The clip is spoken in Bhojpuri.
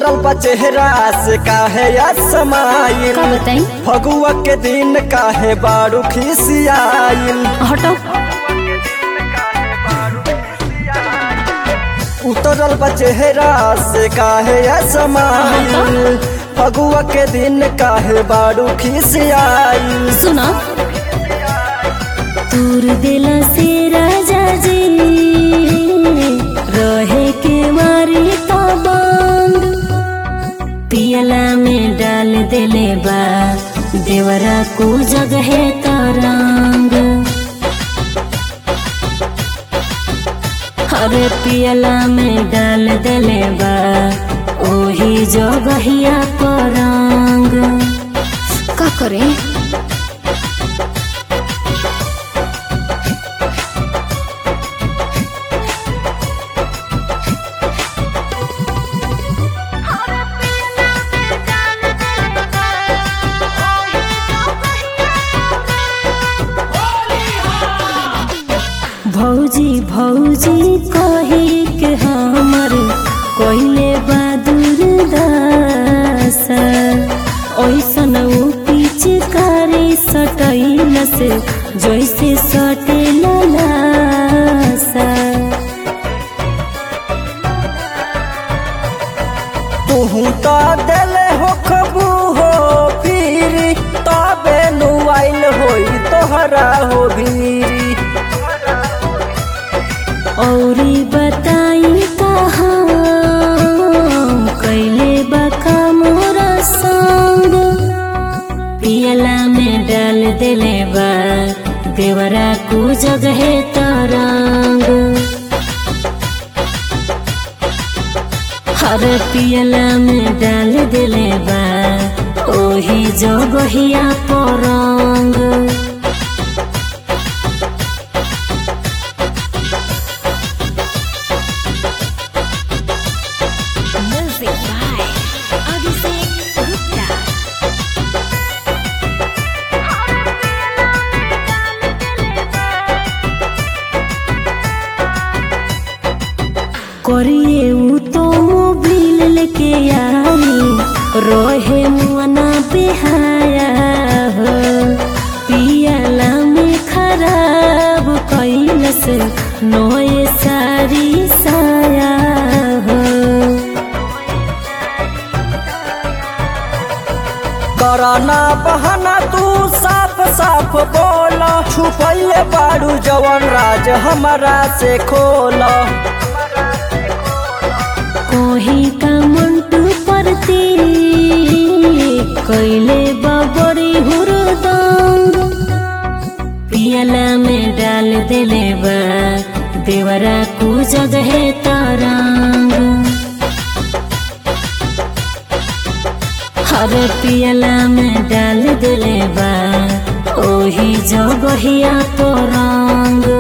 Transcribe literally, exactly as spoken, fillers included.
उतरल बा चेहरा से काहे असमाइल का बताई फगुआ के दिन काहे बारू खिसियाइल हटो। उतरल बा चेहरा से काहे असमाइल फगुआ के दिन काहे बारू खिसियाइल। सुना तूर दिला से राजा जी रहे के मारी तो बंद पियला में डाल देले बा देवरा को जगह तरंग। अरे पियला में डाल देले बा ओही जगहिया परंग। का करे भौजी भौजी कही के हमर कोइले बहादुर दासा ओइसन उ पिचकारी सटैल से जैसे सटे लासा। तुहू तो दिले हो खबू हो फिर तबे नुआइल होई तोहरा हो भीरी। औरी बताई कहाँ कैले बका मोरा संग पियला में डाल देले बा देवरा को जगह तरंग। हर पियला में डाल देले बा ओही जगहिया परंग। करिए उ तो मोबिल लेके आई रोहे मुआना बेहाया हो पियला में खराब कैल से नोए सारी साया हो। कराना बहाना तू साफ साफ बोला छुपैले बारू जवन राज हमारा से खोला। कोही का मंटू परती कैले बबरी हुरदंग पियला में डाल देले बा देवरा को जगह तरंग। हर पियला में डाल देले बा ओही जगहिया परंग।